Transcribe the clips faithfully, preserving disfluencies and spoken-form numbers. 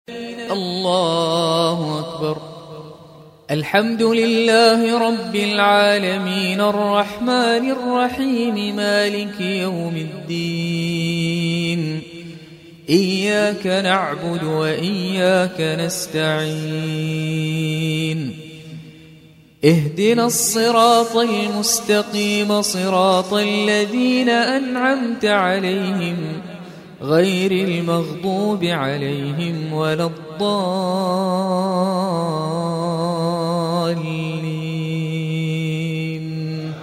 الله أكبر. الحمد لله رب العالمين الرحمن الرحيم مالك يوم الدين. إياك نعبد وإياك نستعين. اهدنا الصراط المستقيم صراط الذين أنعمت عليهم غير المغضوب عليهم ولا الضالين.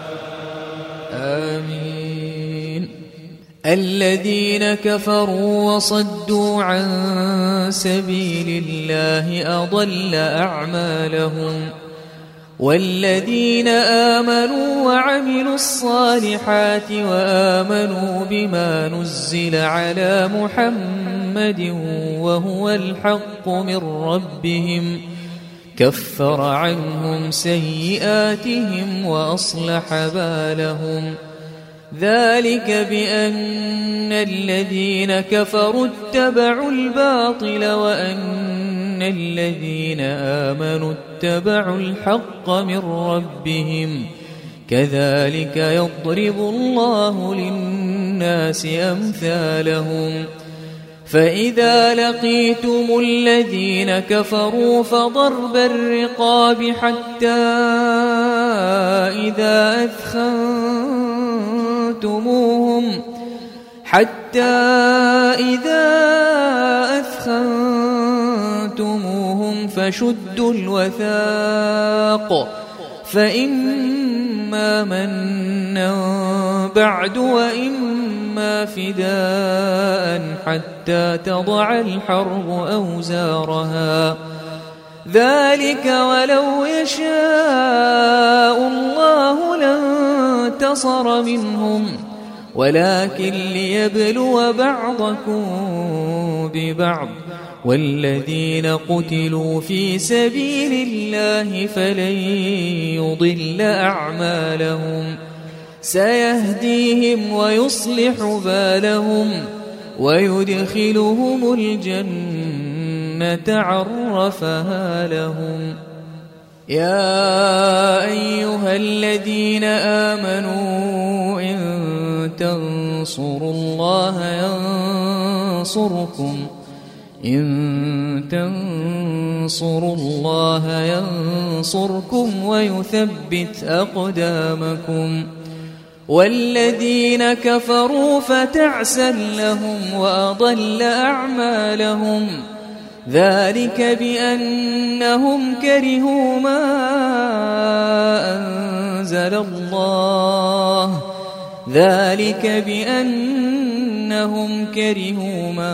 آمين. الذين كفروا وصدوا عن سبيل الله أضل أعمالهم والذين آمنوا وعملوا الصالحات وآمنوا بما نزل على محمد وهو الحق من ربهم كفر عنهم سيئاتهم وأصلح بالهم. ذلك بأن الذين كفروا اتبعوا الباطل وأن الذين آمنوا اتبعوا الحق من ربهم كذلك يضرب الله للناس أمثالهم. فإذا لقيتم الذين كفروا فضرب الرقاب حتى إذا أثخنتموهم حتى إذا أثخنتموهم فشدوا الوثاق فإما منا بعد وإما فداء حتى تضع الحرب أوزارها. ذلك ولو يشاء الله لانتصر منهم ولكن ليبلو بعضكم ببعض والذين قتلوا في سبيل الله فلن يضل أعمالهم سيهديهم ويصلح بالهم ويدخلهم الجنة عرفها لهم. يا أيها الذين آمنوا إن تنصروا الله ينصركم إن تنصروا الله ينصركم ويثبت أقدامكم. والذين كفروا فتعسا لهم وأضل أعمالهم. ذلك بأنهم كرهوا ما أنزل الله ذلك بأنهم كرهوا ما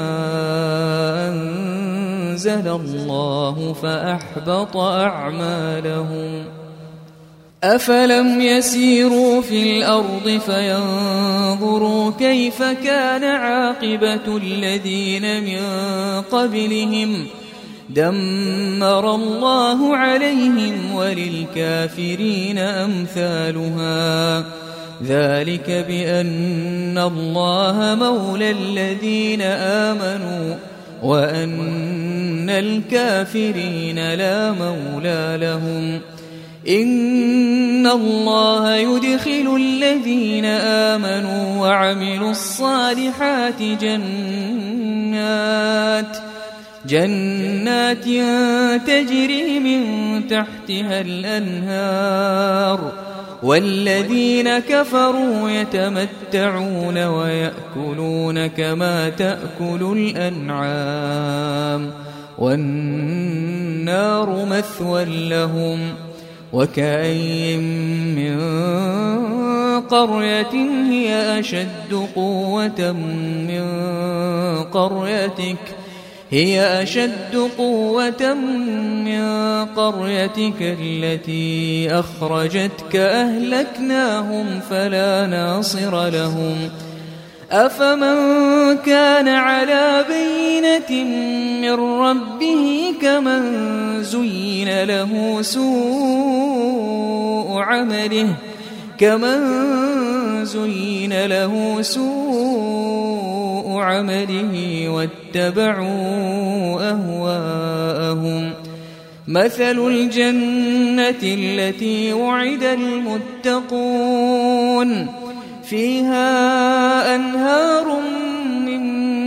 أنزل الله فأحبط أعمالهم. أفلم يسيروا في الأرض فينظروا كيف كان عاقبة الذين من قبلهم دمر الله عليهم وللكافرين أمثالها. ذلك بأن الله مولى الذين آمنوا وأن الكافرين لا مولى لهم. إن الله يدخل الذين آمنوا وعملوا الصالحات جنات جنات تجري من تحتها الأنهار والذين كفروا يتمتعون ويأكلون كما تأكل الأنعام والنار مثوى لهم. وكأين من قرية هي أشد قوة من قريتك هي أشد قوة من قريتك التي أخرجتك أهلكناهم فلا ناصر لهم. أفمن كان على بينة من ربه كمن زين له سوء عمله كمن زين له سوء عمله واتبعوا أهواءهم. مثل الجنة التي وعد المتقون فيها أنهار من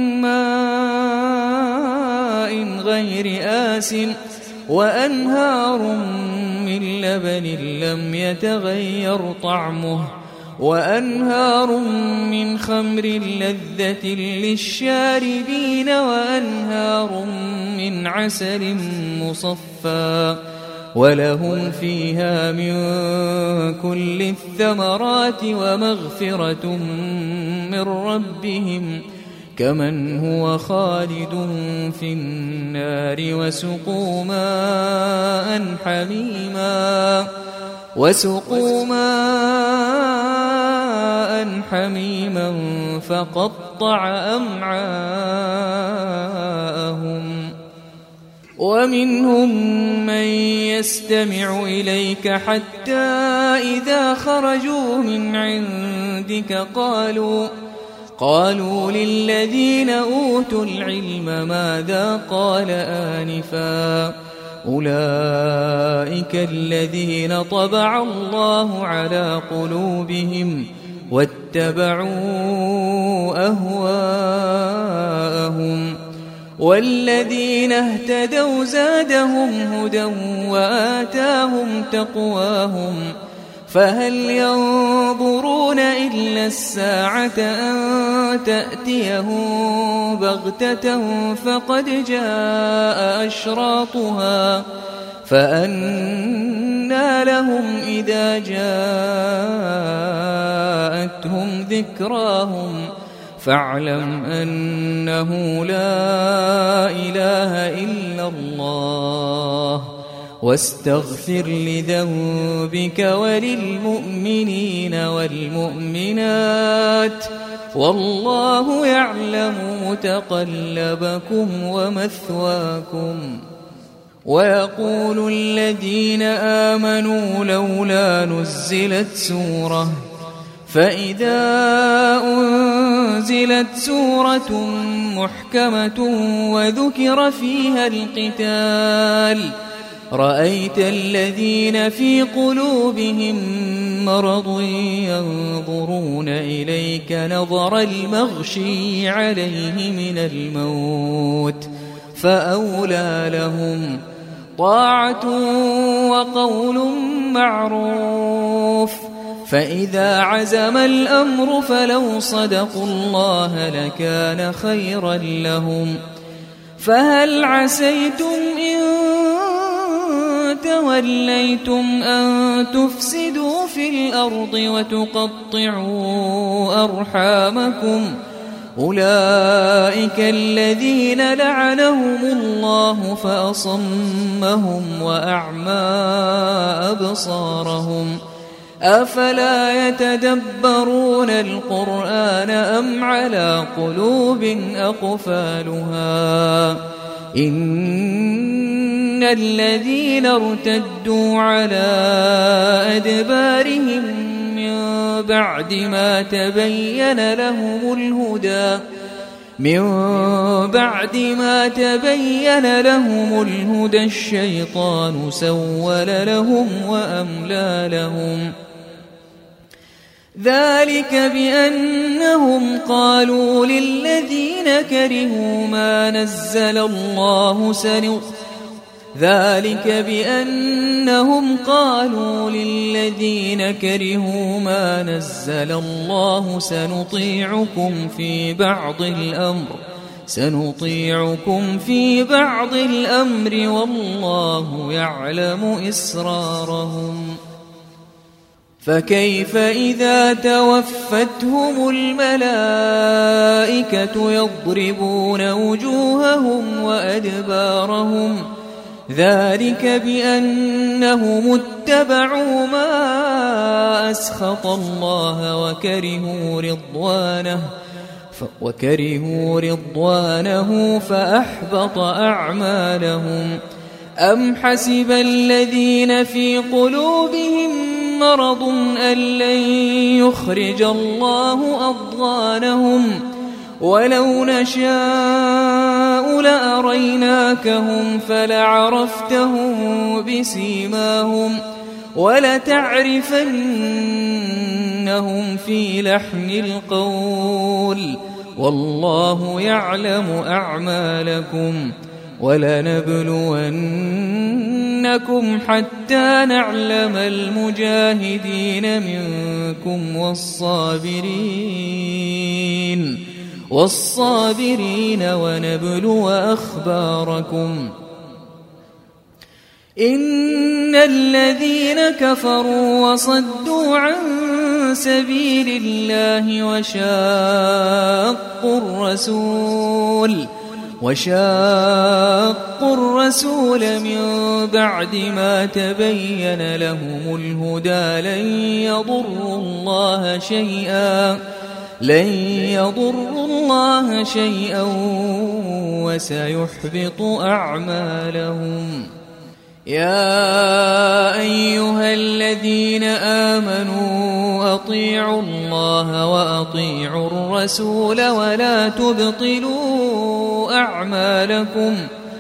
ماء غير آسن وأنهار من لبن لم يتغير طعمه وأنهار من خمر لذة للشاربين وأنهار من عسل مصفى ولهم فيها من كل الثمرات ومغفرة من ربهم كمن هو خالد في النار وسقوا ماء حميما وسقوا ماء حميما فقطع أمعاءهم. ومنهم من يستمع إليك حتى إذا خرجوا من عندك قالوا قالوا للذين أوتوا العلم ماذا قال آنفا أولئك الذين طبع الله على قلوبهم واتبعوا أهواءهم. والذين اهتدوا زادهم هدى وآتاهم تقواهم فهل ينظرون إلا الساعة أن تأتيهم بغتة فقد جاء أشراطها فأنى لهم إذا جاءتهم ذكراهم فاعلم أنه لا إله إلا الله واستغفر لذنبك وللمؤمنين والمؤمنات والله يعلم متقلبكم ومثواكم. ويقول الذين آمنوا لولا نزلت سورة فإذا أنزلت سورة محكمة وذكر فيها القتال رأيت الذين في قلوبهم مرض ينظرون إليك نظر المغشي عليه من الموت فأولى لهم طاعة وقول معروف. فإذا عزم الأمر فلو صدقوا الله لكان خيرا لهم. فهل عسيتم إن توليتم أن تفسدوا في الأرض وتقطعوا أرحامكم أولئك الذين لعنهم الله فأصمهم وأعمى أبصارهم أفلا يتدبرون القرآن أم على قلوب أقفالها إن الذين ارتدوا على أدبارهم من بعد ما تبين لهم الهدى من بعد ما تبين لهم الهدى الشيطان سول لهم وأملى لهم ذلك بأنهم قالوا للذين كرهوا ما نزل الله سنطيعكم ذلك بأنهم قالوا للذين كرهوا ما نزل الله سنطيعكم في بعض الأمر سنطيعكم في بعض الأمر والله يعلم إسرارهم فكيف إذا توفتهم الملائكة يضربون وجوههم وأدبارهم ذلك بأنهم اتبعوا ما أسخط الله وكرهوا رضوانه وكرهوا رضوانه فأحبط أعمالهم أم حسب الذين في قلوبهم مرض أن لن يخرج الله أضغانهم ولو نشاء لأريناكهم فلعرفتهم بسيماهم ولتعرفنهم في لحن القول والله يعلم أعمالكم ولنبلونكم حتى نعلم المجاهدين منكم والصابرين والصابرين ونبلو أخباركم إن الذين كفروا وصدوا عن سبيل الله وشاقوا الرسول وشاقوا الرسول من بعد ما تبين لهم الهدى لن يضروا الله شيئا لن يضروا الله شيئا وسيحبط أعمالهم. يا أيها الذين آمنوا أطيعوا الله وأطيعوا الرسول ولا تبطلوا أعمالكم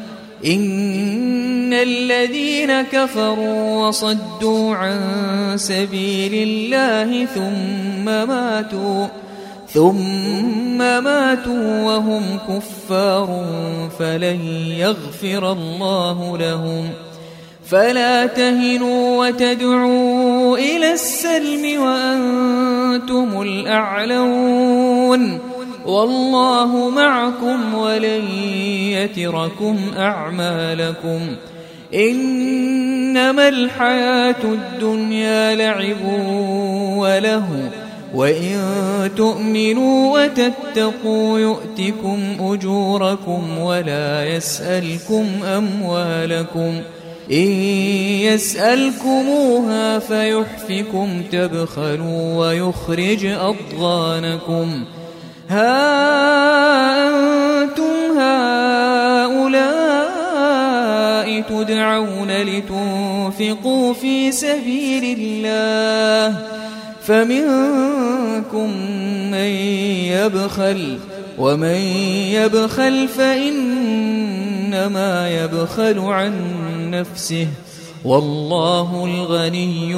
إن الذين كفروا وصدوا عن سبيل الله ثم ماتوا ثم ماتوا وهم كفار فلن يغفر الله لهم فلا تهنوا وتدعوا إلى السلم وأنتم الأعلون والله معكم ولن يتركم أعمالكم إنما الحياة الدنيا لعب وله وإن تؤمنوا وتتقوا يؤتكم أجوركم ولا يسألكم أموالكم إن يسألكموها فيحفكم تبخلوا ويخرج أضغانكم ها أنتم هؤلاء تدعون لتنفقوا في سبيل الله فمنكم من يبخل ومن يبخل فإنما يبخل عن نفسه والله الغني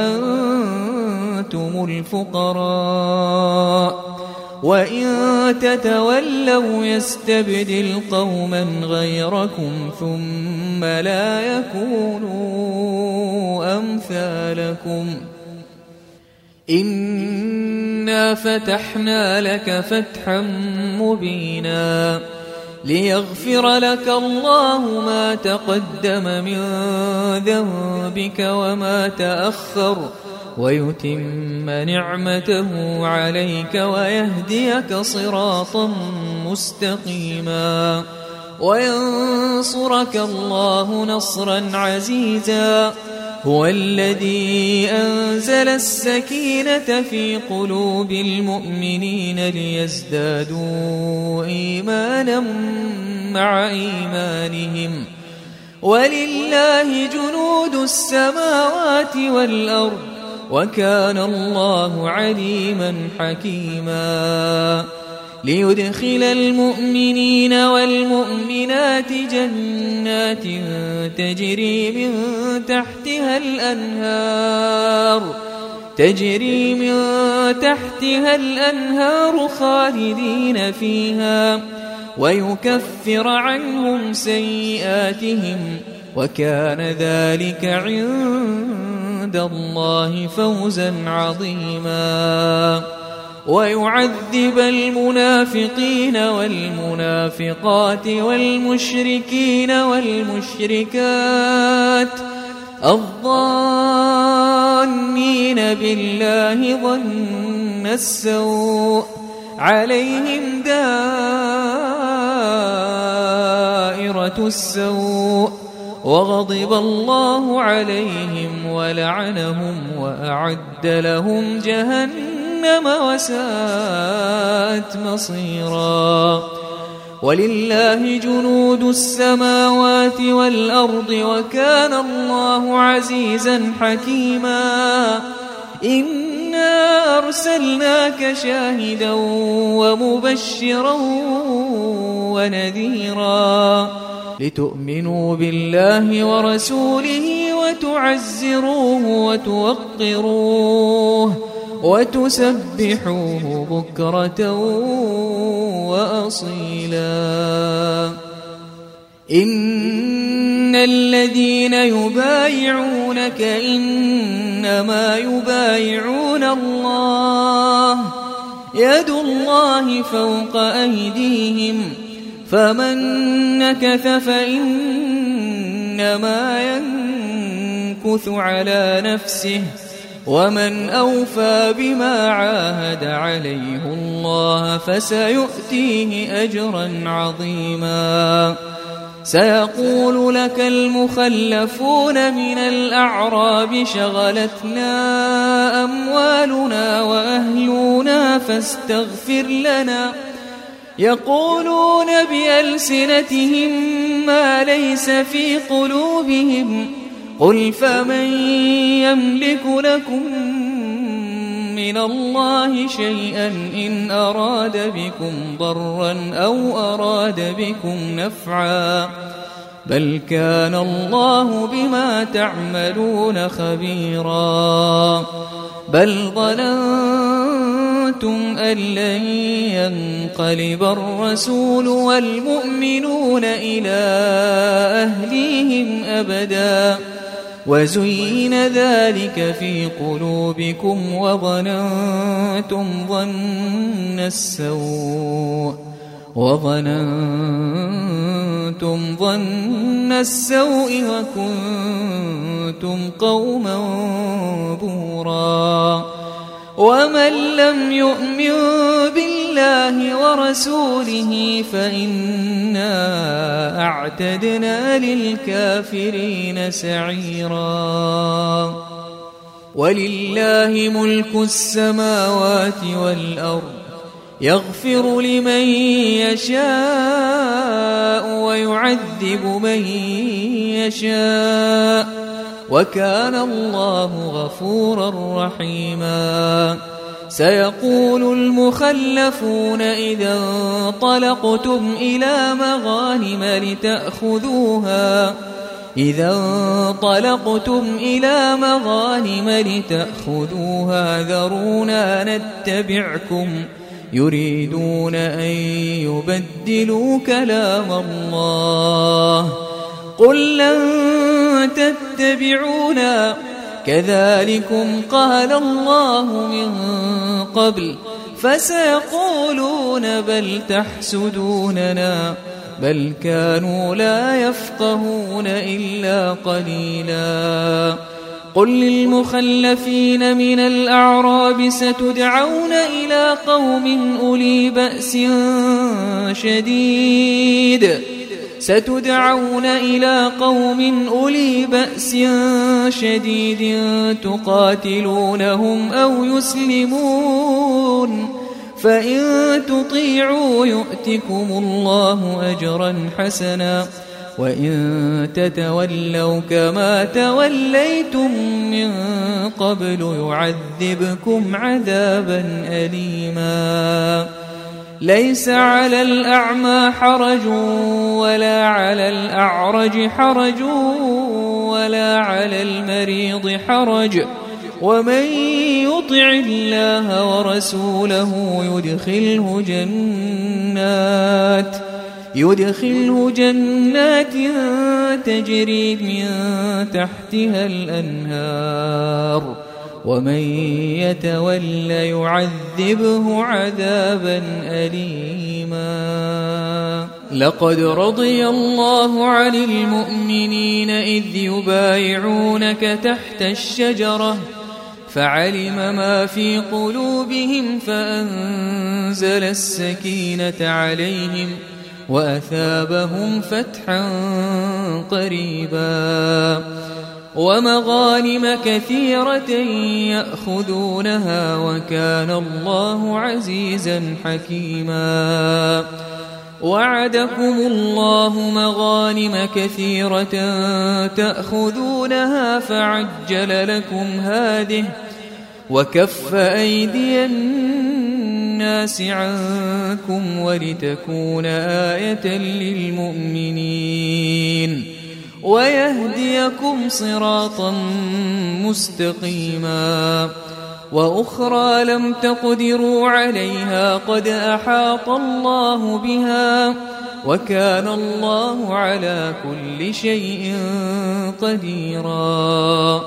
وأنتم الفقراء وإن تتولوا يستبدل قوما غيركم ثم لا يكونوا أمثالكم إنا فتحنا لك فتحا مبينا ليغفر لك الله ما تقدم من ذنبك وما تأخر ويتم نعمته عليك ويهديك صراطا مستقيما وينصرك الله نصرا عزيزا هو الذي أنزل السكينة في قلوب المؤمنين ليزدادوا إيمانا مع إيمانهم ولله جنود السماوات والأرض وكان الله عليما حكيما ليدخل المؤمنين والمؤمنات جنات تجري من تحتها الأنهار تجري من تحتها الأنهار خالدين فيها ويكفر عنهم سيئاتهم وكان ذلك عند الله فوزا عظيما ويعذب المنافقين والمنافقات والمشركين والمشركات الظانين بالله ظن السوء عليهم دائرة السوء وغضب الله عليهم ولعنهم وأعد لهم جهنم وساءت مصيرا ولله جنود السماوات والأرض وكان الله عزيزا حكيما إن إنا أرسلناك شاهدا ومبشرا ونذيرا لتؤمنوا بالله ورسوله وتعزروه وتوقروه وتسبحوه بكرة وأصيلا. إن الذين يبايعونك إنما يبايعون الله يد الله فوق أيديهم فمن نكث فإنما ينكث على نفسه ومن أوفى بما عاهد عليه الله فسيؤتيه أجرا عظيما. سيقول لك المخلفون من الأعراب شغلتنا أموالنا وأهلنا فاستغفر لنا يقولون بألسنتهم ما ليس في قلوبهم قل فمن يملك لكم من الله شيئا إن أراد بكم ضرا أو أراد بكم نفعا بل كان الله بما تعملون خبيرا. بل ظننتم أن لن ينقلب الرسول والمؤمنون إلى أهليهم أبدا وزين ذلك في قلوبكم وظننتم ظن السوء وظننتم ظن السوء وكنتم قوما بورا. ومن لم يؤمن بالله ورسوله فإنا أعتدنا للكافرين سعيرا. ولله ملك السماوات والأرض يغفر لمن يشاء ويعذب من يشاء وكان الله غفورا رحيما. سيقول المخلفون إذا انطلقتم إلى مغانم لتأخذوها إذا انطلقتم إلى مغانم لتأخذوها ذرونا نتبعكم يريدون أن يبدلوا كلام الله قل لن تتبعونا كذلكم قال الله من قبل فسيقولون بل تحسدوننا بل كانوا لا يفقهون إلا قليلا. قل للمخلفين من الأعراب ستدعون إلى قوم أولي بأس شديد ستدعون إلى قوم أولي بأس شديد تقاتلونهم أو يسلمون فإن تطيعوا يؤتكم الله أجرا حسنا وإن تتولوا كما توليتم من قبل يعذبكم عذابا أليما. ليس على الأعمى حرج ولا على الأعرج حرج ولا على المريض حرج ومن يطع الله ورسوله يدخله جنات يدخله جنات تجري من تحتها الأنهار ومن يتول يعذبه عذابا أليما. لقد رضي الله عن المؤمنين إذ يبايعونك تحت الشجرة فعلم ما في قلوبهم فأنزل السكينة عليهم وأثابهم فتحا قريبا ومغانم كثيرة يأخذونها وكان الله عزيزا حكيما. وعدكم الله مغانم كثيرة تأخذونها فعجل لكم هذه وكف أيدي الناس عنكم ولتكون آية للمؤمنين ويهديكم صراطا مستقيما وأخرى لم تقدروا عليها قد أحاط الله بها وكان الله على كل شيء قديرا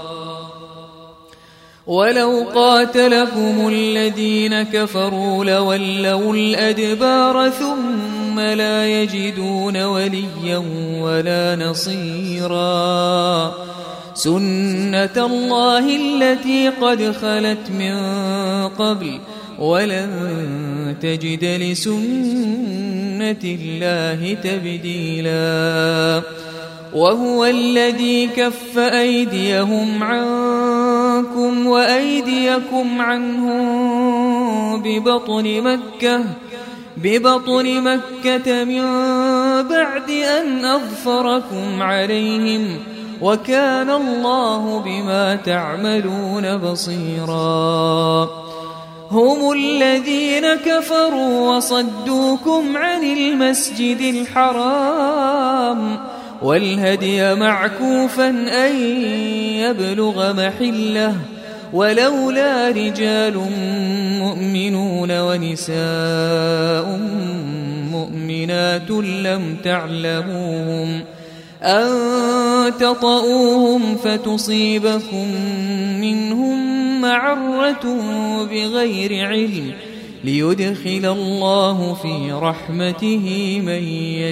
ولو قاتلكم الذين كفروا لولوا الأدبار ثم لا يجدون وليا ولا نصيرا سنة الله التي قد خلت من قبل ولن تجد لسنة الله تبديلا وهو الذي كف أيديهم عنكم وأيديكم عنهم ببطن مكة ببطن مكة من بعد أن أظفركم عليهم وكان الله بما تعملون بصيرا هم الذين كفروا وصدوكم عن المسجد الحرام والهدي معكوفا أن يبلغ محله ولولا رجال مؤمنون ونساء مؤمنات لم تعلموهم أن تطؤوهم فتصيبكم منهم معرة بغير علم ليدخل الله في رحمته من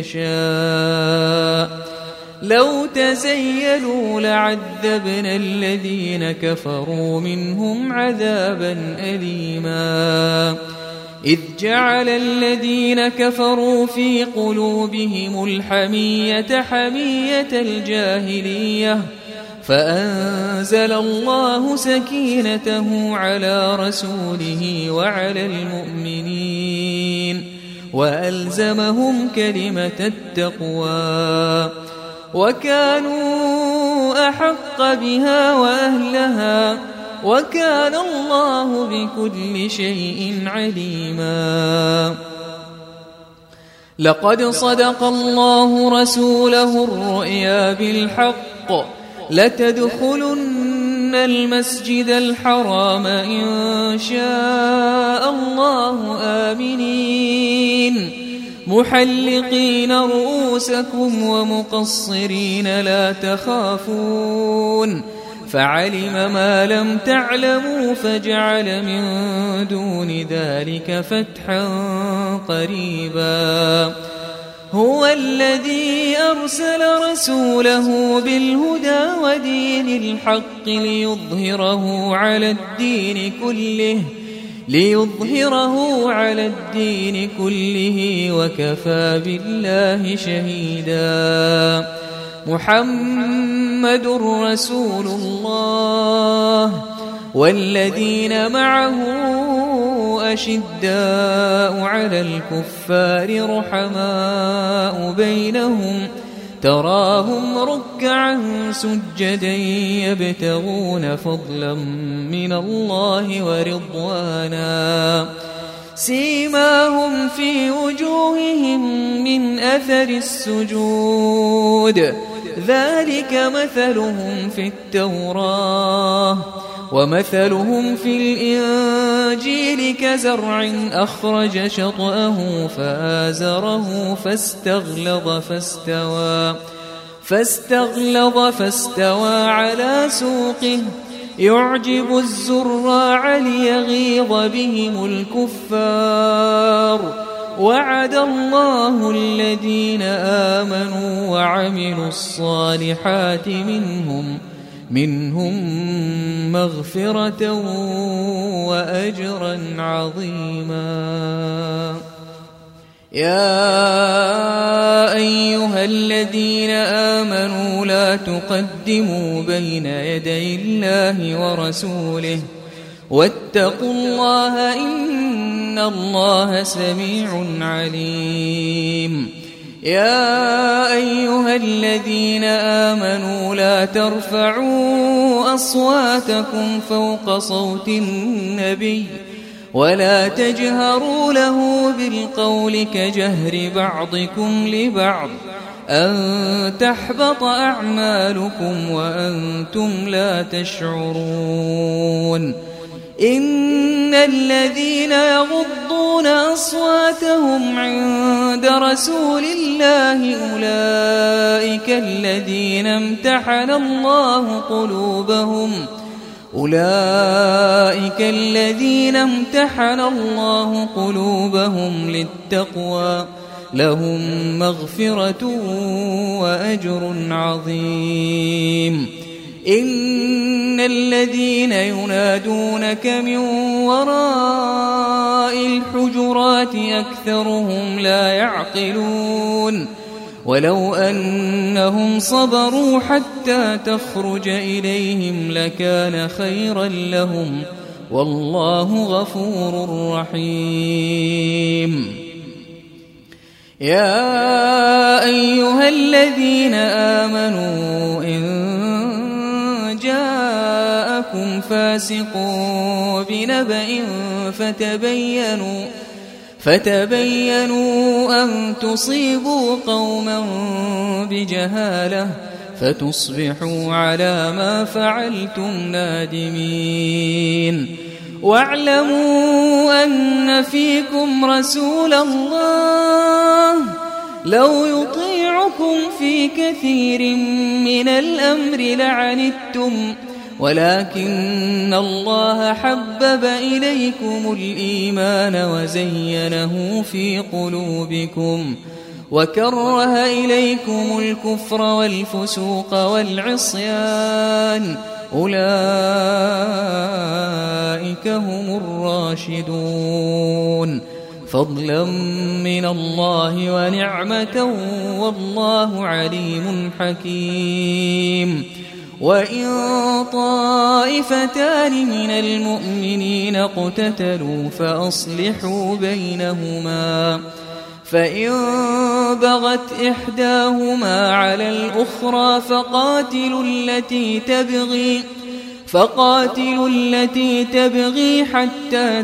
يشاء لو تزيلوا لعذبنا الذين كفروا منهم عذابا أليما إذ جعل الذين كفروا في قلوبهم الحمية حمية الجاهلية فأنزل الله سكينته على رسوله وعلى المؤمنين وألزمهم كلمة التقوى وكانوا أحق بها وأهلها وكان الله بكل شيء عليما لقد صدق الله رسوله الرؤيا بالحق لتدخلن المسجد الحرام إن شاء الله آمنين محلقين رؤوسكم ومقصرين لا تخافون فعلم ما لم تعلموا فجعل من دون ذلك فتحا قريبا هو الذي أرسل رسوله بالهدى ودين الحق ليظهره على الدين كله ليظهره على الدين كله وكفى بالله شهيدا محمد رسول الله والذين معه أشداء على الكفار رحماء بينهم تراهم ركعا سجدا يبتغون فضلا من الله ورضوانا سيماهم في وجوههم من أثر السجود ذلك مثلهم في التوراة ومثلهم في الإنجيل كزرع أخرج شطأه فآزره فاستغلظ فاستوى فاستغلظ فاستوى على سوقه يعجب الزراع ليغيظ بهم الكفار وعد الله الذين آمنوا وعملوا الصالحات منهم منهم مغفرة وأجرا عظيما يا أيها الذين آمنوا لا تقدموا بين يدي الله ورسوله واتقوا الله إن الله سميع عليم يا أيها الذين آمنوا لا ترفعوا أصواتكم فوق صوت النبي ولا تجهروا له بالقول كجهر بعضكم لبعض أن تحبط أعمالكم وأنتم لا تشعرون إن الذين يغضون أصواتهم عند رسول الله أولئك الذين امتحن الله قلوبهم أولئك الذين امتحن الله قلوبهم للتقوى لهم مغفرة وأجر عظيم إن الذين ينادونك من وراء الحجرات أكثرهم لا يعقلون ولو أنهم صبروا حتى تخرج إليهم لكان خيرا لهم والله غفور رحيم يا أيها الذين آمنوا إن جاءكم فاسق بنبأ فتبينوا فتبينوا أن تصيبوا قوما بجهالة فتصبحوا على ما فعلتم نادمين واعلموا أن فيكم رسول الله لو يطيعكم في كثير من الأمر لعنتم ولكن الله حبب إليكم الإيمان وزينه في قلوبكم وكره إليكم الكفر والفسوق والعصيان أولئك هم الراشدون فضلا من الله ونعمة والله عليم حكيم وإن طائفتان من المؤمنين اقتتلوا فأصلحوا بينهما فإن بغت إحداهما على الأخرى فقاتلوا التي تبغي فقاتلوا التي تبغي حتى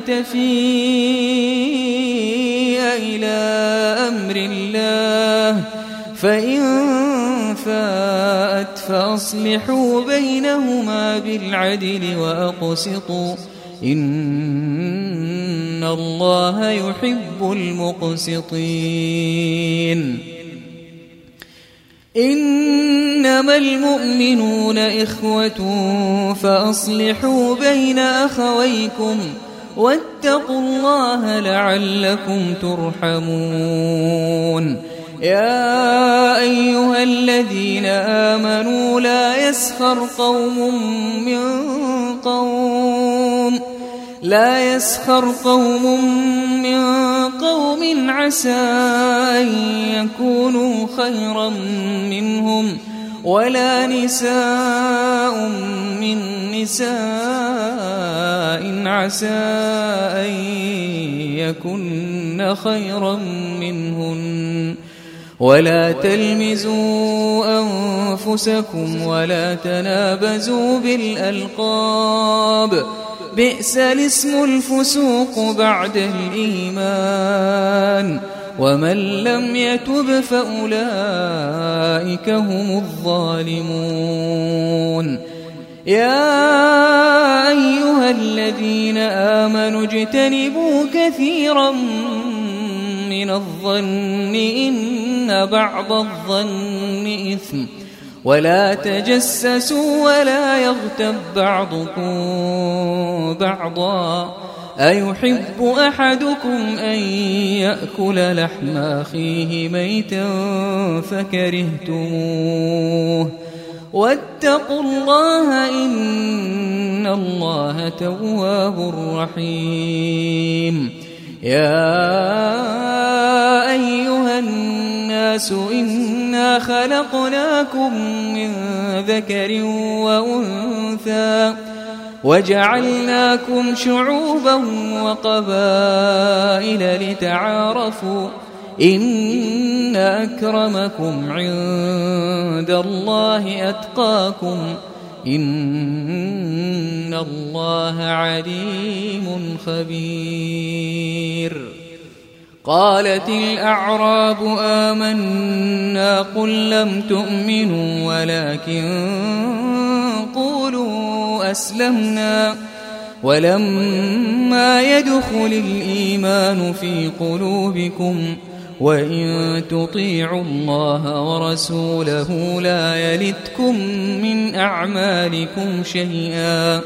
تفيء إلى أمر الله فإن فاءت فأصلحوا بينهما بالعدل وأقسطوا إن الله يحب المقسطين إنما المؤمنون إخوة فأصلحوا بين أخويكم واتقوا الله لعلكم ترحمون يا أيها الذين آمنوا لا يسخر قوم من قوم لا يسخر قوم من قوم عسى أن يكونوا خيرا منهم ولا نساء من نساء عسى أن يكن خيرا منهن ولا تلمزوا أنفسكم ولا تنابزوا بالألقاب بئس الاسم الفسوق بعد الإيمان ومن لم يتب فأولئك هم الظالمون يا أيها الذين آمنوا اجتنبوا كثيرا من الظن إن بعض الظن إثم ولا تجسسوا ولا يغتب بعضكم بعضا أيحب أحدكم أن يأكل لحم أخيه ميتا فكرهتموه واتقوا الله إن الله تواب رحيم يا أيها الناس إنا خلقناكم من ذكر وأنثى وجعلناكم شعوبا وقبائل لتعارفوا إن أكرمكم عند الله أتقاكم إن الله عليم خبير. قالت الأعراب آمنا قل لم تؤمنوا ولكن قولوا أسلمنا ولما يدخل الإيمان في قلوبكم وإن تطيعوا الله ورسوله لا يلتكم من أعمالكم شيئا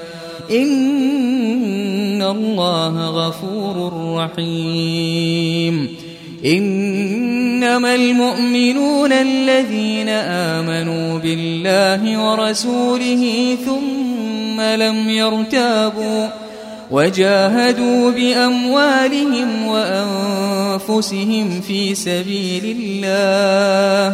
إن الله غفور رحيم. إنما المؤمنون الذين آمنوا بالله ورسوله ثم لم يرتابوا وجاهدوا بأموالهم وأنفسهم في سبيل الله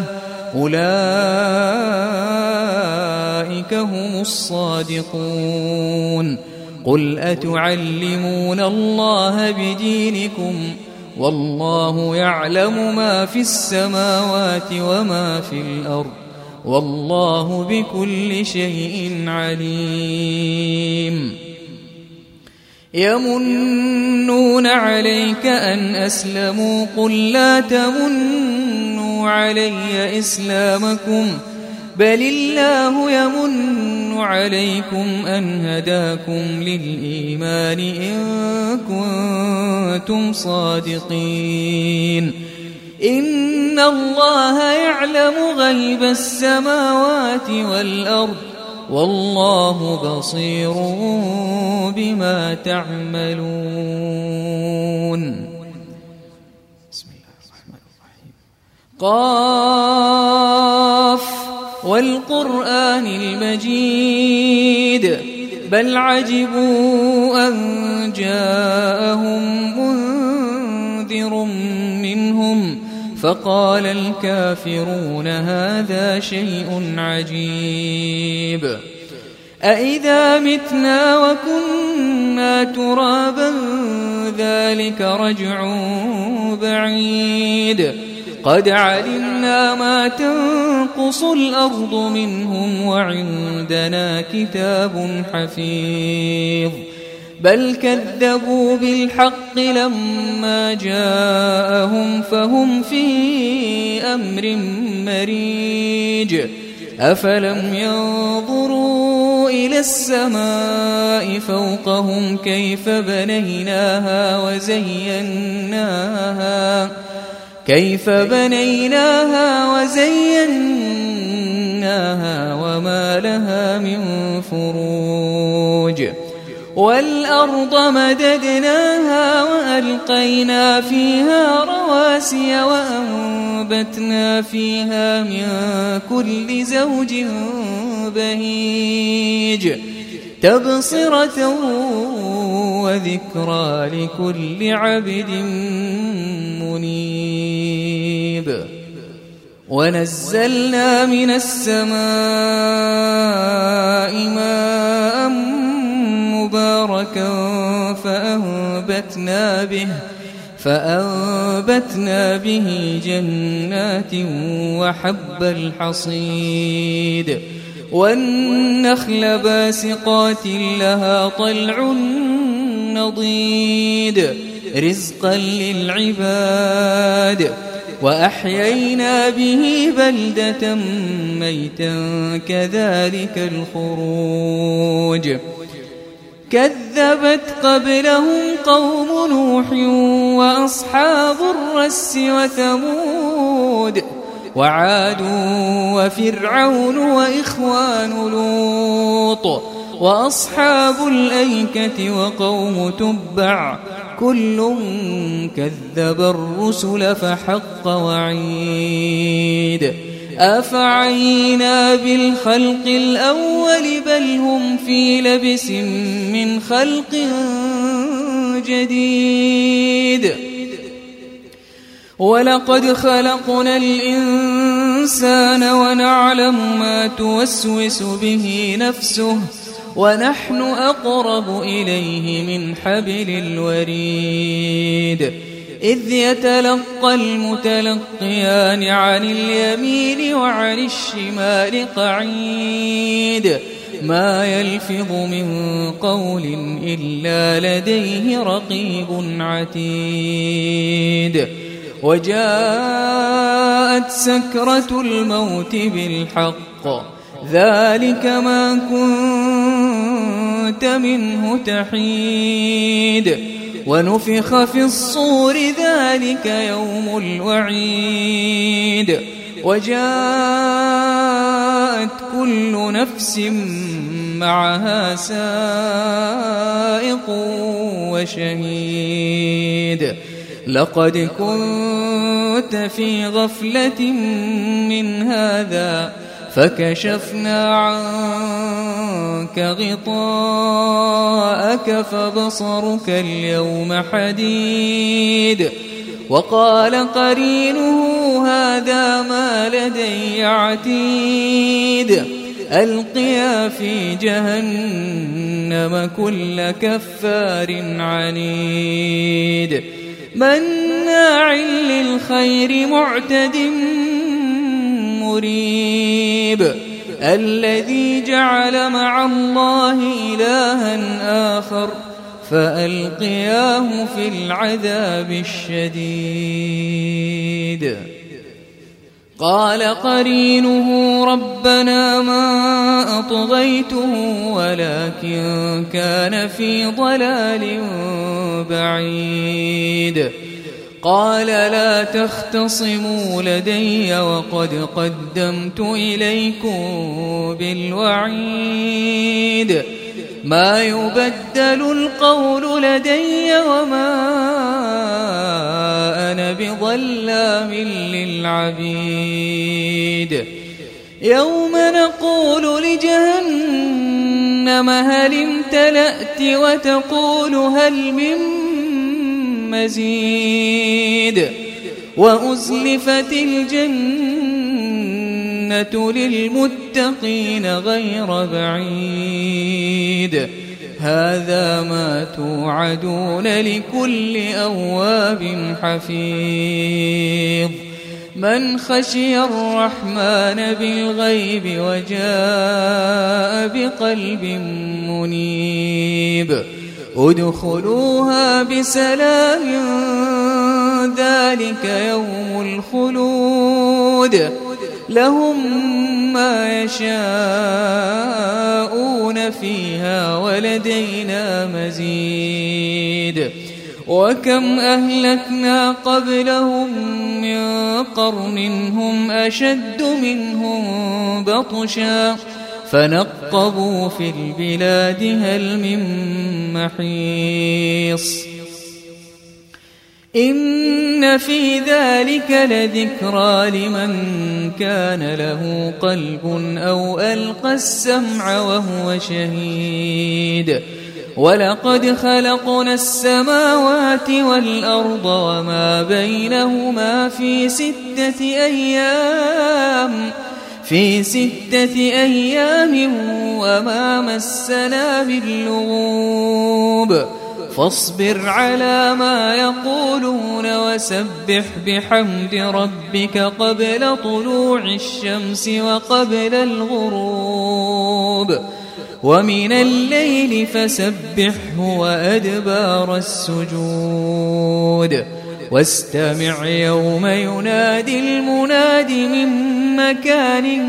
أولئك هم الصادقون. قل أتعلمون الله بدينكم والله يعلم ما في السماوات وما في الأرض والله بكل شيء عليم. يمنون عليك أن أسلموا قل لا تمنوا علي إسلامكم بل الله يمن عليكم أن هداكم للإيمان إن كنتم صادقين. إن الله يعلم غيب السماوات والأرض والله بصير بما تعملون. بسم الله الرحمن الرحيم. قاف والقرآن المجيد بل عجبوا أن جاءهم منذر منهم فقال الكافرون هذا شيء عجيب. أإذا متنا وكنا ترابا ذلك رجع بعيد قد علمنا ما تنقص الأرض منهم وعندنا كتاب حفيظ. بل كذبوا بالحق لما جاءهم فهم في أمر مريج. أفلم ينظروا إلى السماء فوقهم كيف بنيناها وزيناها كيف بنيناها وزيناها وما لها من فروج. والأرض مددناها وألقينا فيها رواسي وأنبتنا فيها من كل زوج بهيج تبصرة وذكرى لكل عبد منيب. ونزلنا من السماء ماء مباركا فأنبتنا به فأنبتنا به جنات وحب الحصيد والنخل باسقات لها طلع نضيد رزقا للعباد وأحيينا به بلدة ميتا كذلك الخروج. كذبت قبلهم قوم نوح وأصحاب الرس وثمود وعاد وفرعون وإخوان لوط وأصحاب الأيكة وقوم تبع كل كذب الرسل فحق وعيد. أفعينا بالخلق الأول بل هم في لبس من خلق جديد. ولقد خلقنا الإنسان ونعلم ما توسوس به نفسه ونحن أقرب إليه من حبل الوريد. إذ يتلقى المتلقيان عن اليمين وعن الشمال قعيد ما يلفظ من قول إلا لديه رقيب عتيد وجاءت سكرة الموت بالحق ذلك ما كنت منه تحيد ونفخ في الصور ذلك يوم الوعيد وجاءت كل نفس معها سائق وشهيد لقد كنت في غفلة من هذا فكشفنا عنك غطاءك فبصرك اليوم حديد وقال قرينه هذا ما لدي عتيد ألقيا في جهنم كل كفار عنيد مناع للخير معتد مريب الذي جعل مع الله إلها آخر فألقياه في العذاب الشديد قال قرينه ربنا ما أطغيته ولكن كان في ضلال بعيد قال لا تختصموا لدي وقد قدمت إليكم بالوعيد ما يبدل القول لدي وما أنا بظلام للعبيد يوم نقول لجهنم هل امتلأت وتقول هل من مزيد وأزلفت الجنة للمتقين غير بعيد هذا ما توعدون لكل أواب حفيظ من خشي الرحمن بالغيب وجاء بقلب منيب ادخلوها بسلام ذلك يوم الخلود لهم ما يشاءون فيها ولدينا مزيد وكم أهلكنا قبلهم من قرن هم أشد منهم بطشا فنقبوا في البلاد هل من محيص إن في ذلك لذكرى لمن كان له قلب أو ألقى السمع وهو شهيد ولقد خلقنا السماوات والأرض وما بينهما في ستة أيام في ستة أيام وما مسنا باللغوب فاصبر على ما يقولون وسبح بحمد ربك قبل طلوع الشمس وقبل الغروب ومن الليل فسبحه وأدبار السجود واستمع يوم ينادي المناد من مكان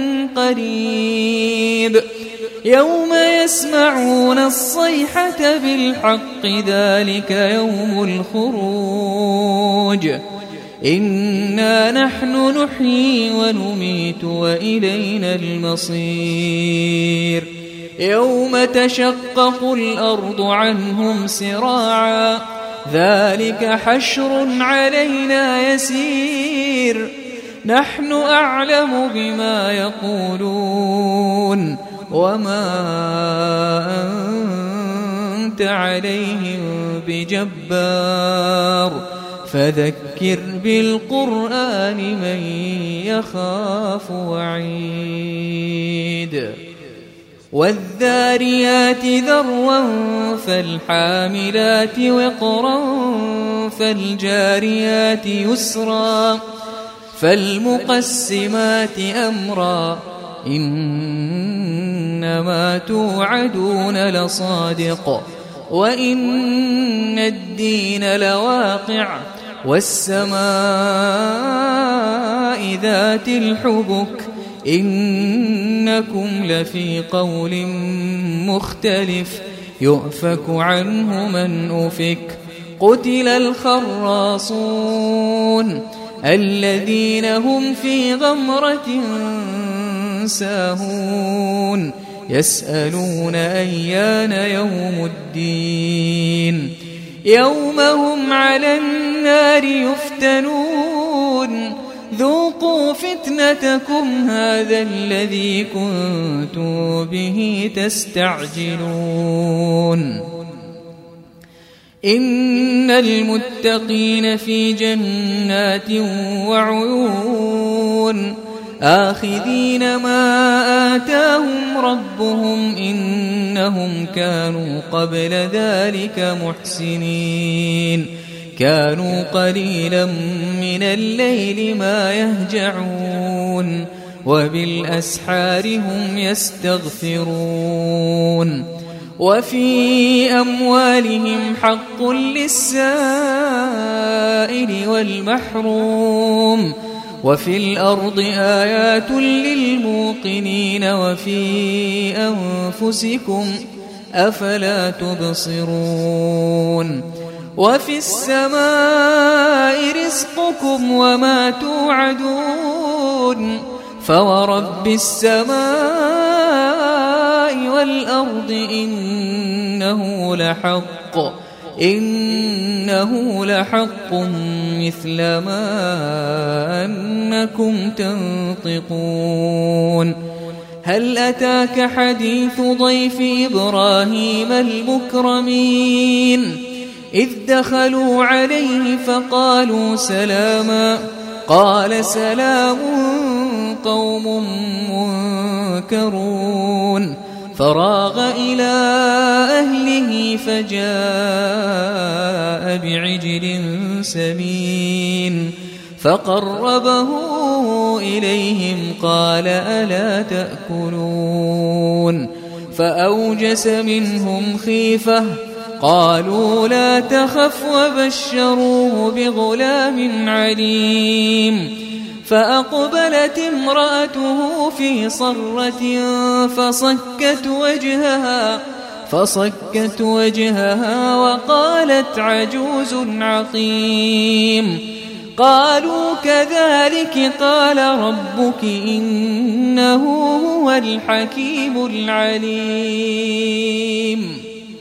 قريب يوم يسمعون الصيحة بالحق ذلك يوم الخروج إنا نحن نحيي ونميت وإلينا المصير يوم تشقق الأرض عنهم سراعا ذلك حشر علينا يسير نحن أعلم بما يقولون وما أنت عليهم بجبار فذكر بالقرآن من يخاف وعيد والذاريات ذروا فالحاملات وقرا فالجاريات يسرا فالمقسمات أمرا إنما توعدون لصادق وإن الدين لواقع والسماء ذات الحبك إنكم لفي قول مختلف يؤفك عنه من أفك قتل الخراصون الذين هم في غمرة ساهون يسألون أيان يوم الدين يوم هم على النار يفتنون ذوقوا فتنتكم هذا الذي كنتم به تستعجلون إن المتقين في جنات وعيون آخذين ما آتاهم ربهم إنهم كانوا قبل ذلك محسنين كانوا قليلا من الليل ما يهجعون وبالأسحار هم يستغفرون وفي أموالهم حق للسائل والمحروم وفي الأرض آيات للموقنين وفي أنفسكم أفلا تبصرون وفي السماء رزقكم وما توعدون فورب السماء والأرض إنه لحق إنه لحق مثل ما أنكم تنطقون هل أتاك حديث ضيف إبراهيم المكرمين إذ دخلوا عليه فقالوا سلاما قال سلام قوم منكرون فراغ إلى أهله فجاء بعجل سمين فقربه إليهم قال ألا تأكلون فأوجس منهم خيفة قالوا لا تخف وبشروه بغلام عليم فأقبلت امرأته في صرة فصكت وجهها فصكت وجهها وقالت عجوز عقيم قالوا كذلك قال ربك إنه هو الحكيم العليم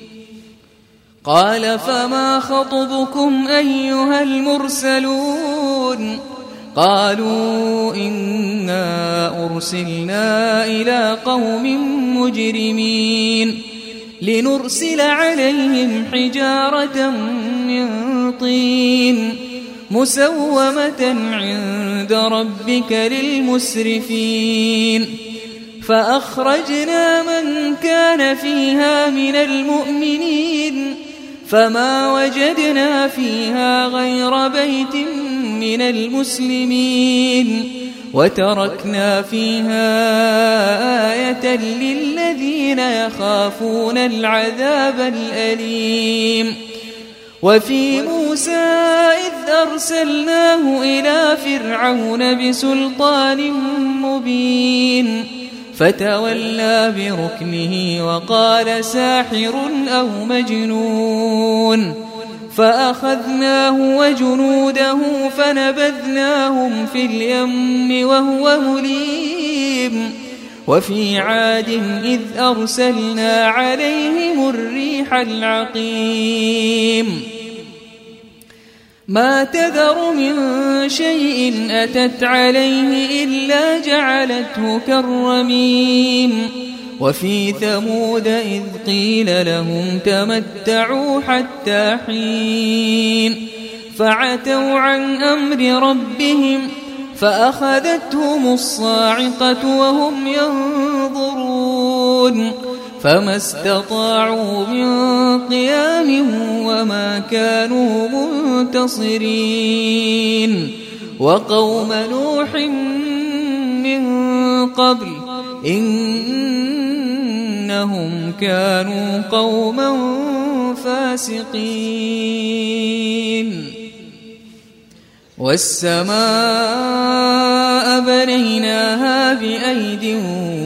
قال فما خطبكم أيها المرسلون قالوا إنا أرسلنا إلى قوم مجرمين لنرسل عليهم حجارة من طين مسومة عند ربك للمسرفين فأخرجنا من كان فيها من المؤمنين فما وجدنا فيها غير بيت من المسلمين وتركنا فيها آية للذين يخافون العذاب الأليم وفي موسى إذ أرسلناه إلى فرعون بسلطان مبين فتولى بركنه وقال ساحر أو مجنون فأخذناه وجنوده فنبذناهم في اليم وهو مليم وفي عاد إذ أرسلنا عليهم الريح العقيم ما تذر من شيء أتت عليه إلا جعلته كالرميم وفي ثمود إذ قيل لهم تمتعوا حتى حين فعتوا عن أمر ربهم فأخذتهم الصاعقة وهم ينظرون فما استطاعوا من قيام وما كانوا منتصرين وقوم نوح من قبل إنهم كانوا قوما فاسقين والسماء بنيناها بأيد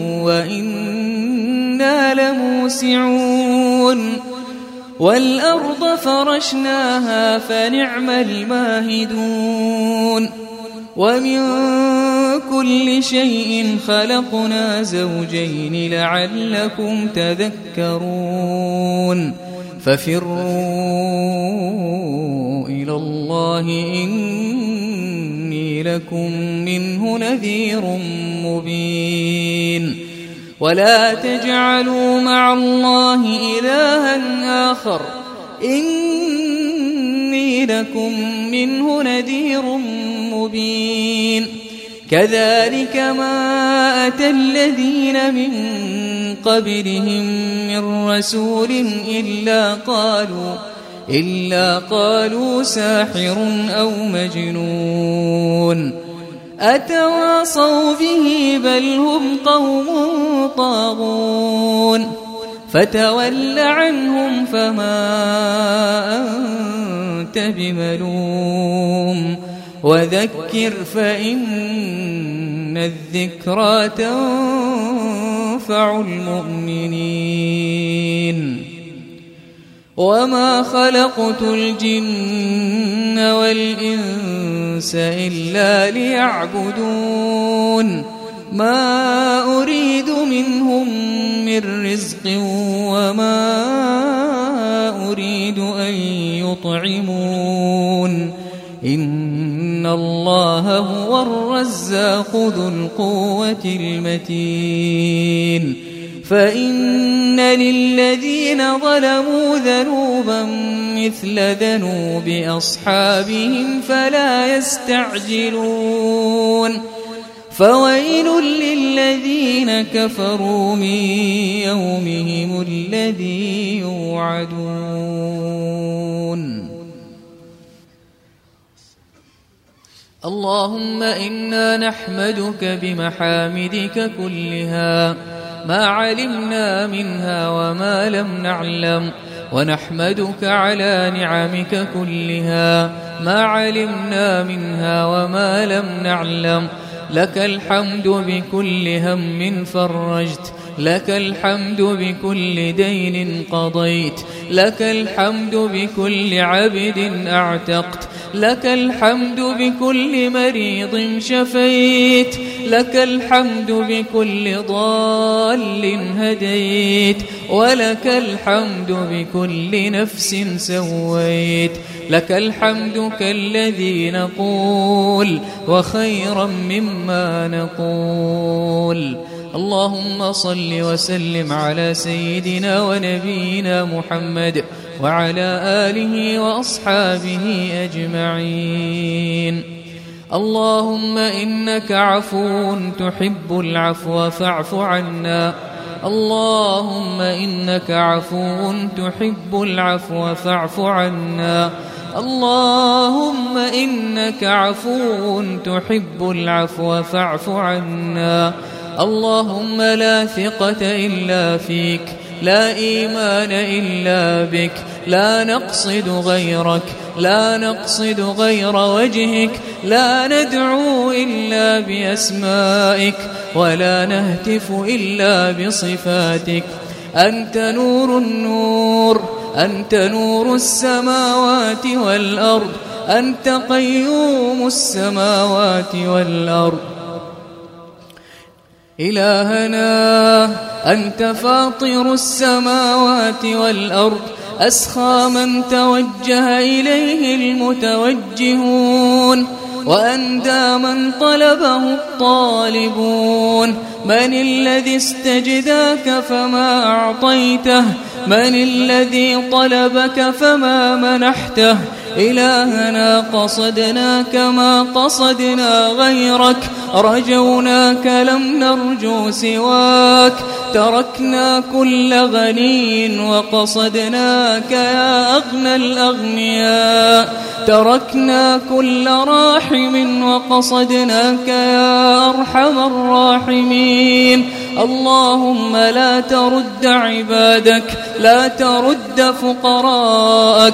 وإنا لموسعون والأرض فرشناها فنعم الماهدون ومن كل شيء خلقنا زوجين لعلكم تذكرون ففروا إلى الله إني لكم منه نذير مبين ولا تجعلوا مع الله إلها آخر إني لكم منه نذير مبين كذلك ما أتى الذين من قبلهم من رسول إلا قالوا إلا قالوا ساحر أو مجنون أتواصوا به بل هم قوم طاغون فتول عنهم فما أنت بملوم وذكر فإن الذكرى تنفع المؤمنين وما خلقت الجن والإنس إلا ليعبدون ما أريد منهم من رزق وما أريد أن يطعمون إن الله هو الرزاق ذو القوة المتين فإن للذين ظلموا ذنوبا مثل ذنوب أصحابهم فلا يستعجلون فويل للذين كفروا من يومهم الذي يوعدون اللهم إنا نحمدك بمحامدك كلها ما علمنا منها وما لم نعلم ونحمدك على نعمك كلها ما علمنا منها وما لم نعلم لك الحمد بكل هم فرجت لك الحمد بكل دين قضيت لك الحمد بكل عبد أعتقت لك الحمد بكل مريض شفيت لك الحمد بكل ضال هديت ولك الحمد بكل نفس سويت لك الحمد كالذي نقول وخيرا مما نقول اللهم صل وسلم على سيدنا ونبينا محمد وعلى آله وأصحابه أجمعين اللهم إنك عفو تحب العفو فاعف عنا اللهم إنك عفو تحب العفو فاعف عنا اللهم إنك عفو تحب العفو فاعف عنا اللهم لا ثقة إلا فيك لا إيمان إلا بك لا نقصد غيرك لا نقصد غير وجهك لا ندعو إلا بأسمائك ولا نهتف إلا بصفاتك أنت نور النور أنت نور السماوات والأرض أنت قيوم السماوات والأرض إلهنا أنت فاطر السماوات والأرض أسخى من توجه إليه المتوجهون وأندى من طلبه الطالبون من الذي استجداك فما أعطيته من الذي طلبك فما منحته إلهنا قصدناك ما قصدنا غيرك، رجوناك لم نرجو سواك، تركنا كل غني وقصدناك يا أغنى الأغنياء، تركنا كل راحم وقصدناك يا أرحم الراحمين. اللهم لا ترد عبادك، لا ترد فقراءك،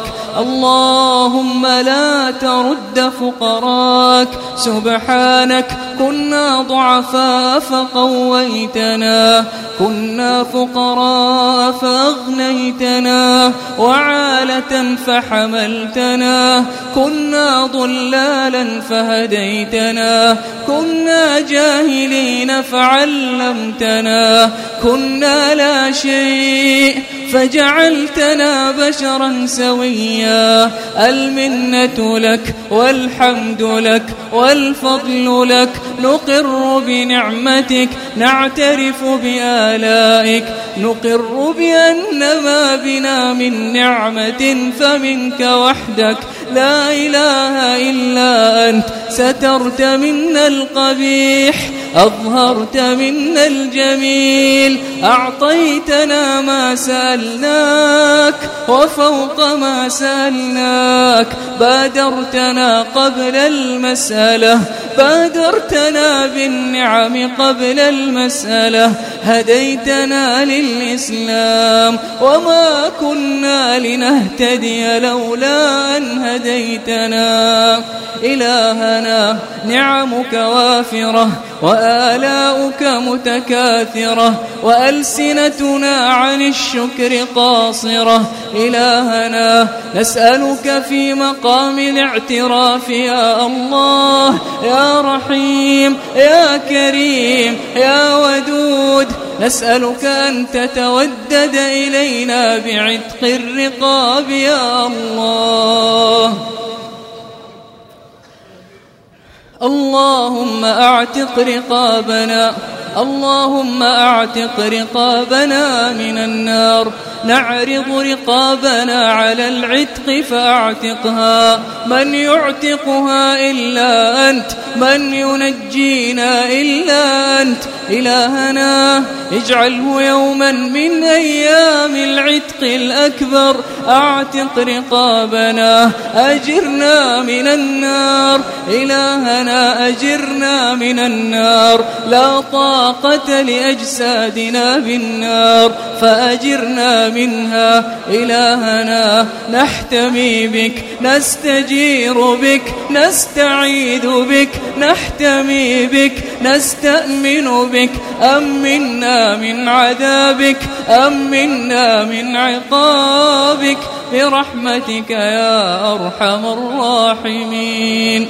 اللهم لا ترد فقراءك. سبحانك كنا ضعفاء فقويتنا، كنا فقراء فأغنيتنا، وعالة فحملتنا، كنا ضلالا فهديتنا، كنا جاهلين فعلمتنا، كنا لا شيء فجعلتنا بشرا سويا. المنة لك والحمد لك والفضل لك، نقر بنعمتك نعترف بآلائك، نقر بأن ما بنا من نعمة فمنك وحدك، لا إله إلا أنت. سترت منا القبيح، أظهرت منا الجميل، أعطيتنا ما سألناك وفوق ما سألناك، بادرتنا قبل المسألة، بادرتنا بالنعم قبل المسألة، هديتنا للإسلام وما كنا لنهتدي لولا أن هديتنا. إلهنا نعمك وافرة وآلاؤك متكاثرة، وألسنتنا عن الشكر قاصرة. إلهنا نسألك في مقام الاعتراف يا الله يا رحيم يا كريم يا ودود، نسألك أن تتودد إلينا بعتق الرقاب يا الله. اللهم أعتق رقابنا، اللهم أعتق رقابنا من النار، نعرض رقابنا على العتق فأعتقها، من يعتقها إلا أنت، من ينجينا إلا أنت. إلهنا اجعله يوما من أيام العتق الأكبر، أعتق رقابنا، أجرنا من النار. إلهنا أجرنا من النار، لا طاقة لأجسادنا بالنار فأجرنا منها. إلهنا نحتمي بك، نستجير بك، نستعيذ بك، نحتمي بك، نستأمن بك. أمنا من عذابك، أمنا من عقابك برحمتك يا أرحم الراحمين.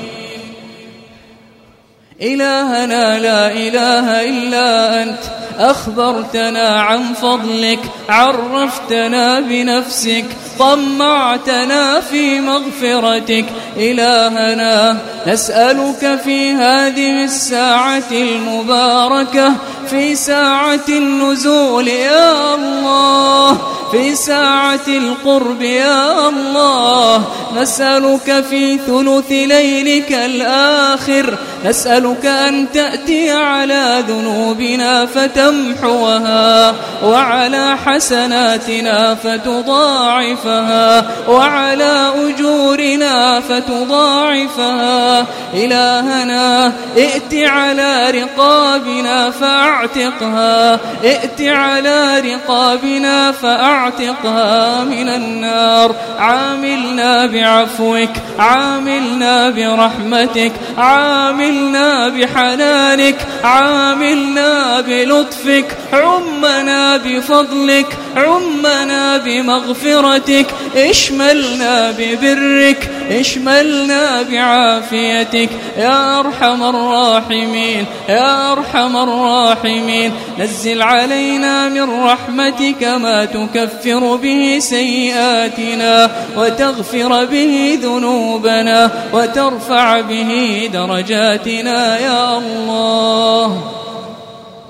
إلهنا لا إله إلا أنت، أخبرتنا عن فضلك، عرفتنا بنفسك، طمعتنا في مغفرتك. إلهنا نسألك في هذه الساعة المباركة، في ساعة النزول يا الله، في ساعة القرب يا الله، نسألك في ثلث ليلك الآخر، نسألك أن تأتي على ذنوبنا فتمحوها، وعلى حسناتنا فتضاعفها، وعلى أجورنا فتضاعفها. إلهنا ائت على رقابنا فاعتقها، ائت على رقابنا فاعتقها من النار. عاملنا بعفوك، عاملنا برحمتك، عاملنا بحنانك، عاملنا بلطفك، عمنا بفضلك، عمنا بمغفرتك، اشملنا ببرك، اشملنا بعافيتك يا أرحم الراحمين يا أرحم الراحمين. نزل علينا من رحمتك ما تكفر به سيئاتنا، وتغفر به ذنوبنا، وترفع به درجاتنا يا الله.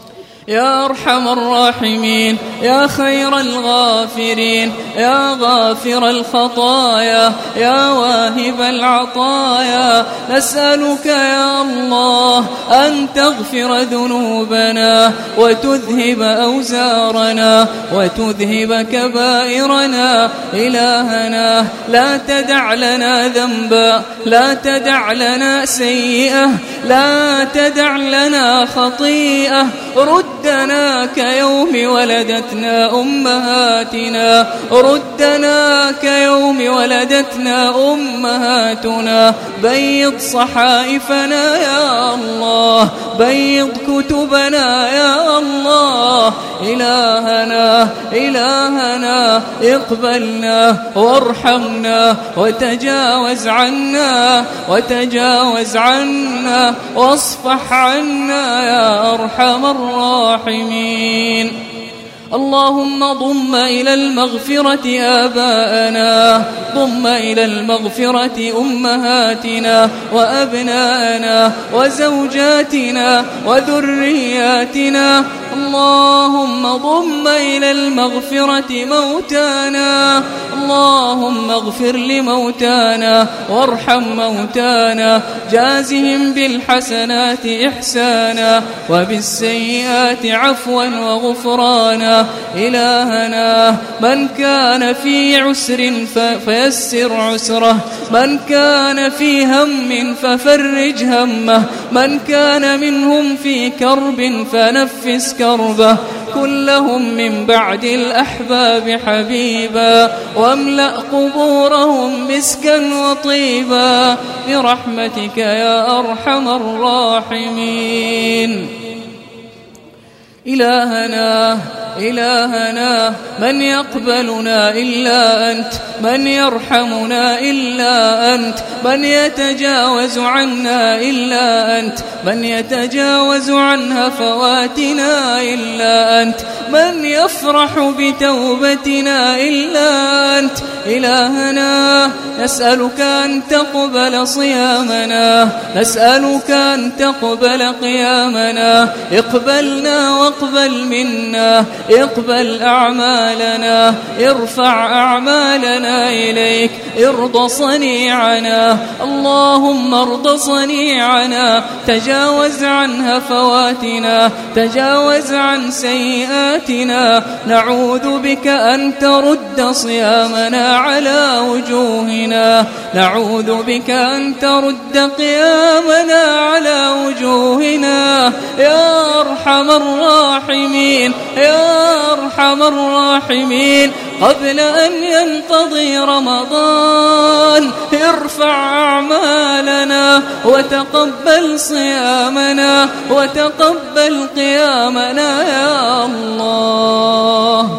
يا أرحم الراحمين، يا خير الغافرين، يا غافر الخطايا، يا واهب العطايا، نسألك يا الله أن تغفر ذنوبنا وتذهب أوزارنا وتذهب كبائرنا. إلهنا لا تدع لنا ذنبا، لا تدع لنا سيئة، لا تدع لنا خطيئة. ردنا كيوم ولدتنا أمهاتنا، ردنا كيوم ولدتنا أمهاتنا. بيض صحائفنا يا الله، بيض كتبنا يا الله. إلهنا إلهنا اقبلنا وارحمنا وتجاوز عنا وتجاوز عنا واصفح عنا يا أرحم الراحمين. اللهم ضم إلى المغفرة آباءنا، ضم إلى المغفرة أمهاتنا وأبناءنا وزوجاتنا وذرياتنا. اللهم ضم إلى المغفرة موتانا، اللهم اغفر لموتانا وارحم موتانا، جازهم بالحسنات إحسانا وبالسيئات عفوا وغفرانا. إلهنا من كان في عسر فيسر عسره، من كان في هم ففرج همه، من كان منهم في كرب فنفس كربه. كلهم من بعد الأحباب حبيبا، واملأ قبورهم مسكا وطيبا برحمتك يا أرحم الراحمين. إلهنا إلهنا من يقبلنا إلا أنت، من يرحمنا إلا أنت، من يتجاوز عنا إلا أنت، من يتجاوز عن هفواتنا إلا أنت، من يفرح بتوبتنا إلا أنت. إلهنا نسألك أن تقبل صيامنا، نسألك أن تقبل قيامنا. اقبلنا واقبل منا، اقبل أعمالنا، ارفع أعمالنا إليك، ارض صنيعنا. اللهم ارض صنيعنا، تجاوز عن هفواتنا، تجاوز عن سيئاتنا. نعوذ بك أن ترد صيامنا على وجوهنا، نعوذ بك أن ترد قيامنا على وجوهنا يا أرحم الراحمين، يا أرحم الراحمين. قبل أن ينقضي رمضان ارفع أعمالنا وتقبل صيامنا وتقبل قيامنا يا الله.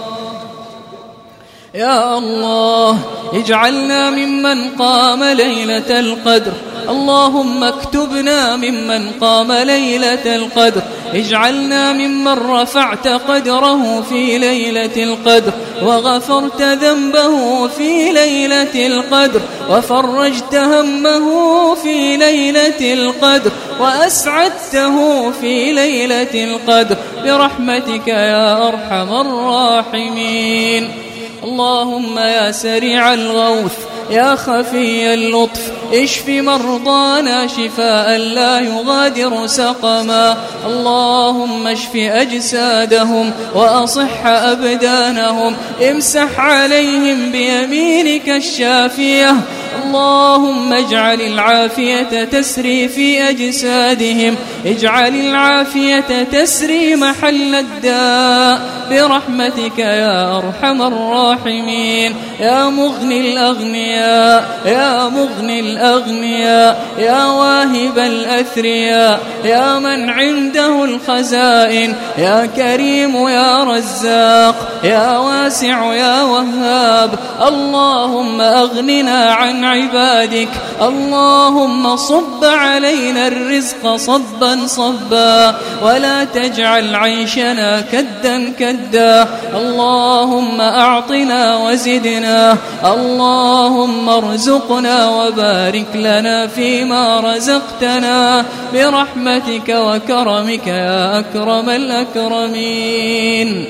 يا الله اجعلنا ممن قام ليلة القدر، اللهم اكتبنا ممن قام ليلة القدر. اجعلنا ممن رفعت قدره في ليلة القدر، وغفرت ذنبه في ليلة القدر، وفرجت همه في ليلة القدر، وأسعدته في ليلة القدر برحمتك يا أرحم الراحمين. اللهم يا سريع الغوث، يا خفي اللطف، اشف مرضانا شفاء لا يغادر سقما. اللهم اشف أجسادهم وأصح أبدانهم، امسح عليهم بيمينك الشافية. اللهم اجعل العافية تسري في أجسادهم، اجعل العافية تسري محل الداء برحمتك يا أرحم الراحمين. يا مغني الأغنياء، يا مغني الأغنياء، يا واهب الأثرياء، يا من عنده الخزائن، يا كريم يا رزاق، يا واسع يا وهاب. اللهم أغننا عن عبادك، اللهم صب علينا الرزق صبا صبا، ولا تجعل عيشنا كدا كدا. اللهم أعطنا وزدنا، اللهم اللهم ارزقنا وبارك لنا فيما رزقتنا برحمتك وكرمك يا أكرم الأكرمين.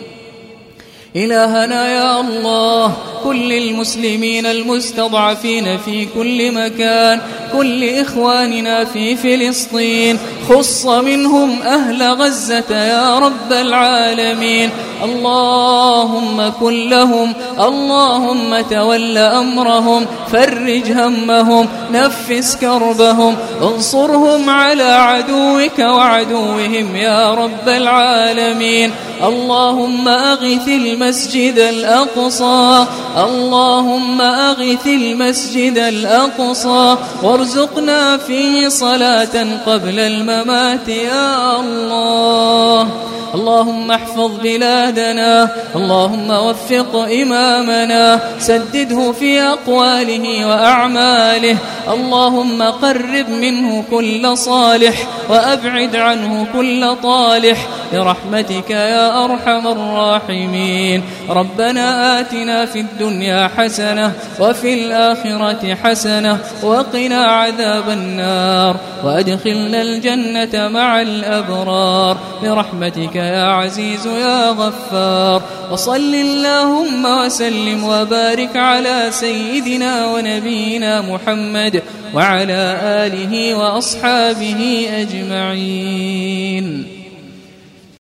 إلهنا يا الله، كل المسلمين المستضعفين في كل مكان، كل إخواننا في فلسطين، خص منهم أهل غزة يا رب العالمين. اللهم كن لهم، اللهم تول أمرهم، فرج همهم، نفس كربهم، انصرهم على عدوك وعدوهم يا رب العالمين. اللهم أغث المسجد الأقصى، اللهم أغث المسجد الأقصى وارزقنا فيه صلاة قبل الممات يا الله. اللهم احفظ بلادنا، اللهم وفق إمامنا، سدده في أقواله وأعماله، اللهم قرب منه كل صالح وأبعد عنه كل طالح برحمتك يا أرحم الراحمين. ربنا آتنا في الدنيا حسنة وفي الآخرة حسنة وقنا عذاب النار، وأدخلنا الجنة مع الأبرار برحمتك يا عزيز يا غفار. وصل اللهم وسلم وبارك على سيدنا ونبينا محمد وعلى آله وأصحابه أجمعين.